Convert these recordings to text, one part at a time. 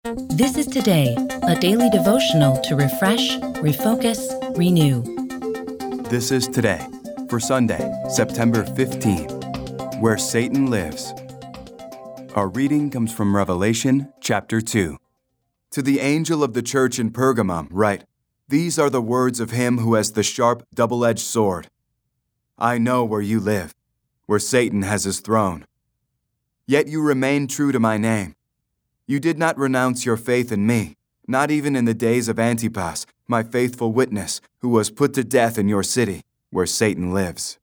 This is Today, a daily devotional to refresh, refocus, renew. This is Today for Sunday, September 15, Where Satan Lives. Our reading comes from Revelation chapter 2. To the angel of the church in Pergamum write, "These are the words of him who has the sharp, double-edged sword. I know where you live, where Satan has his throne. Yet you remain true to my name. You did not renounce your faith in me, not even in the days of Antipas, my faithful witness, who was put to death in your city, where Satan lives."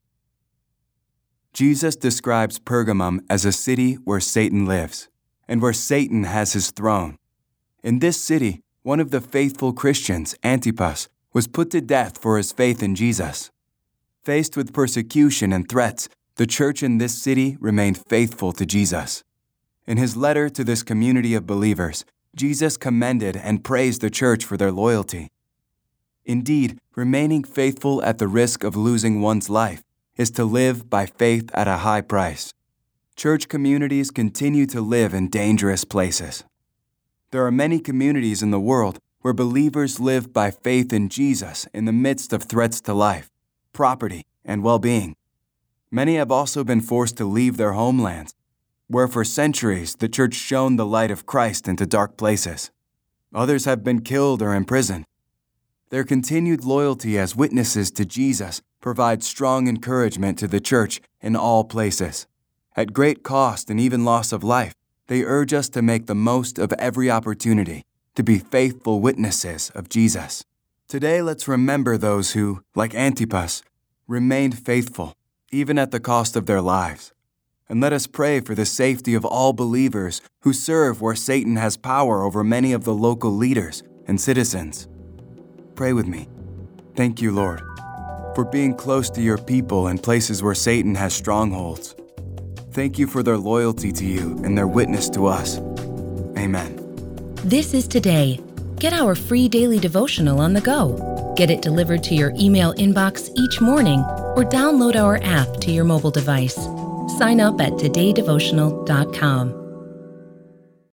Jesus describes Pergamum as a city where Satan lives, and where Satan has his throne. In this city, one of the faithful Christians, Antipas, was put to death for his faith in Jesus. Faced with persecution and threats, the church in this city remained faithful to Jesus. In his letter to this community of believers, Jesus commended and praised the church for their loyalty. Indeed, remaining faithful at the risk of losing one's life is to live by faith at a high price. Church communities continue to live in dangerous places. There are many communities in the world where believers live by faith in Jesus in the midst of threats to life, property, and well-being. Many have also been forced to leave their homelands, where for centuries the church shone the light of Christ into dark places. Others have been killed or imprisoned. Their continued loyalty as witnesses to Jesus provides strong encouragement to the church in all places. At great cost and even loss of life, they urge us to make the most of every opportunity to be faithful witnesses of Jesus. Today, let's remember those who, like Antipas, remained faithful, even at the cost of their lives. And let us pray for the safety of all believers who serve where Satan has power over many of the local leaders and citizens. Pray with me. Thank you, Lord, for being close to your people in places where Satan has strongholds. Thank you for their loyalty to you and their witness to us. Amen. This is Today. Get our free daily devotional on the go. Get it delivered to your email inbox each morning or download our app to your mobile device. Sign up at todaydevotional.com.